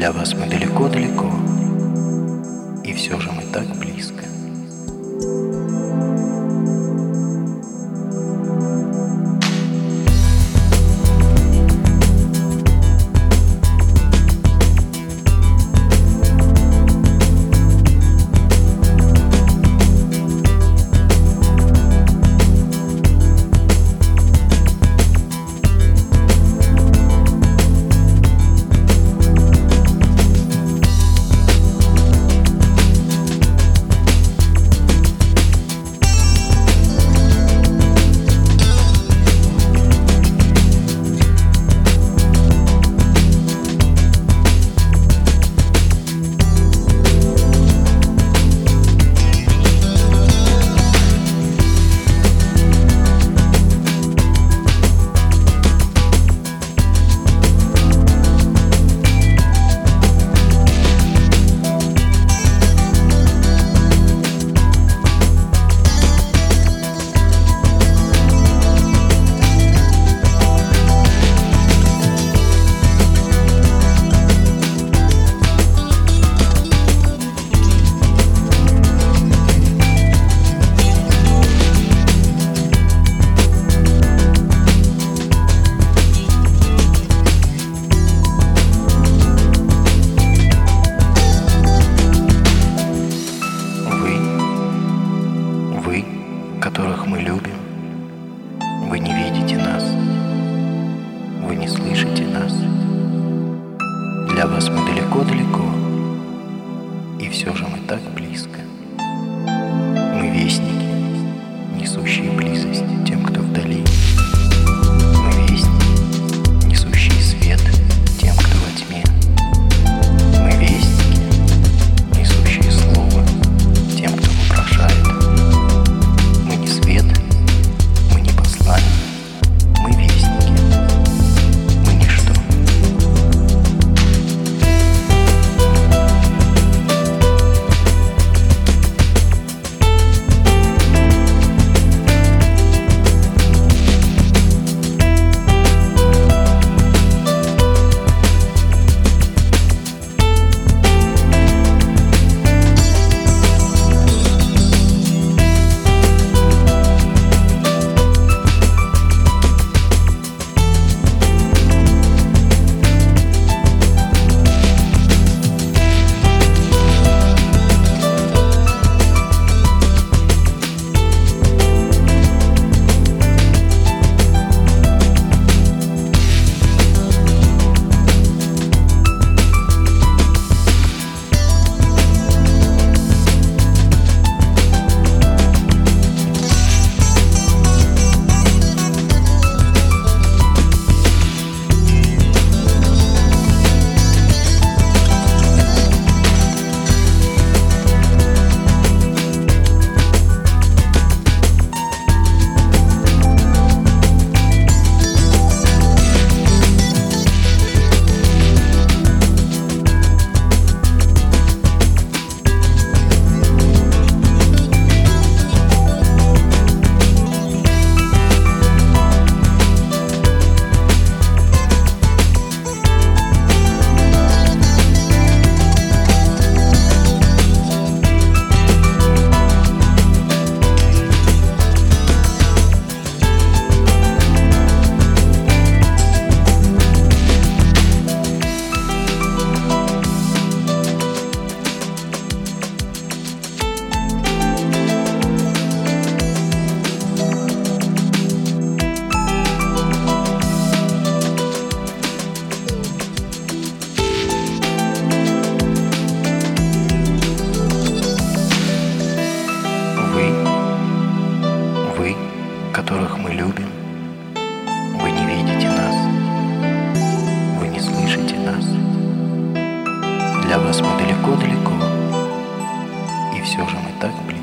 Для вас мы далеко-далеко, и все же мы так близко. Которых мы любим, вы не видите нас, вы не слышите нас. Для вас мы далеко-далеко, и все же мы так близко. Мы вестники, несущие близость тем, кто вдали. Мы вестники, несущие свет тем, кто во тьме. Мы вестники, несущие слово тем, кто вопрошает. Мы не свет, мы не посланники, мы вестники, мы ничто. Которых мы любим, вы не видите нас, вы не слышите нас. Для вас мы далеко-далеко, и все же мы так близко.